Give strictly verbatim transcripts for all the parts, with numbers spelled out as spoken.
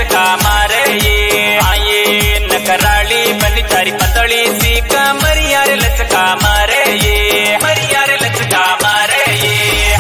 लचका मारे ये। आये नखराली बनी थारी पतली सी कमरिया रे लचका मारे ये, मरिया रे लचका मारे ये।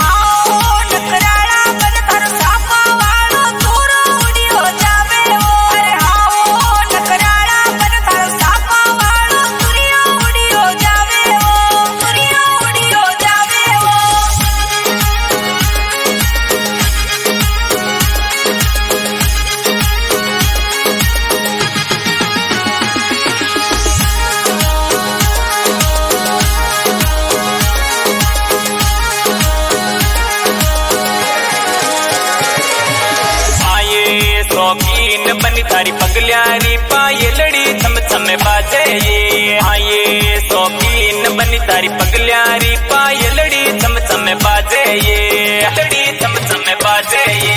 शौकीन बनी थारी पगल्यारी पायलड़ी थम थम बाजे ये। आये शौकीन बनी थारी पगल्यारी पायलड़ी थम थम बाजे ये, लड़ी थम थम बाजे ये।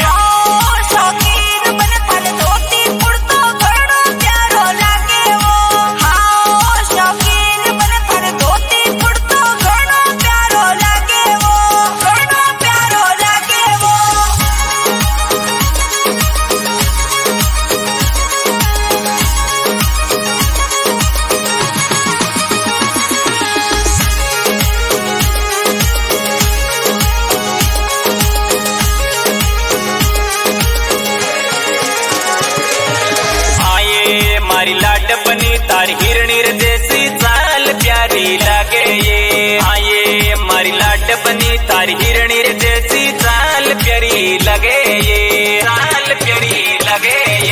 मारी लाड बनी तारी हिरणी रे जैसी चाल प्यारी लगे ये। आये मारी लाड बनी तारी हिरणी रे जैसी चाल प्यारी लगे ये, चाल प्यारी लगे ये।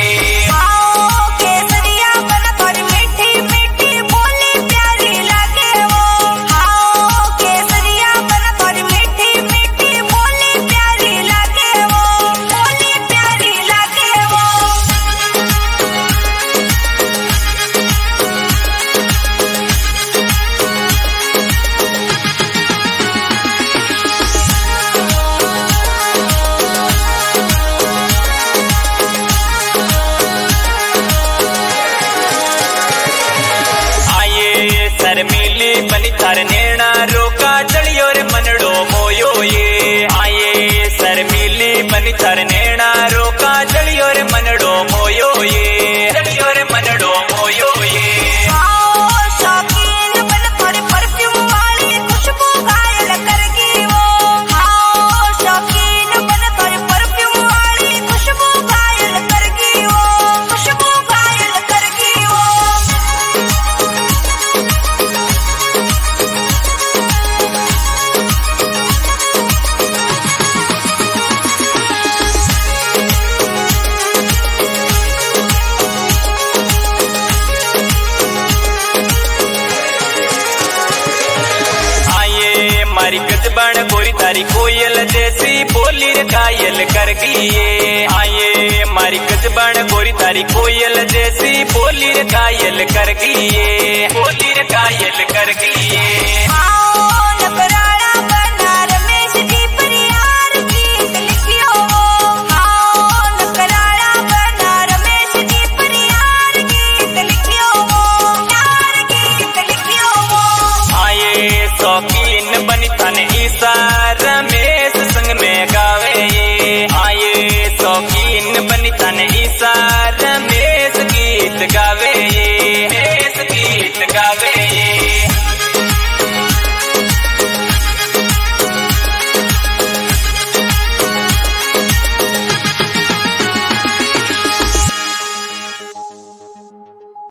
शर्मीली बनी थार नैना रोका चलियो रे मनड़ो मोयो ये। आये शर्मीली बनी थार नैना रोका चलियो रे मनड़ो मोयो ये, चलियो रे मनड़ो मोयो ये। मारी गजबान गोरी तारी कोयल जैसी बोली रे घायल कर गई ये। आये मारी गजबान गोरी तारी कोयल जैसी बोली रे घायल कर गई ये, बोली रे घायल कर गई ये।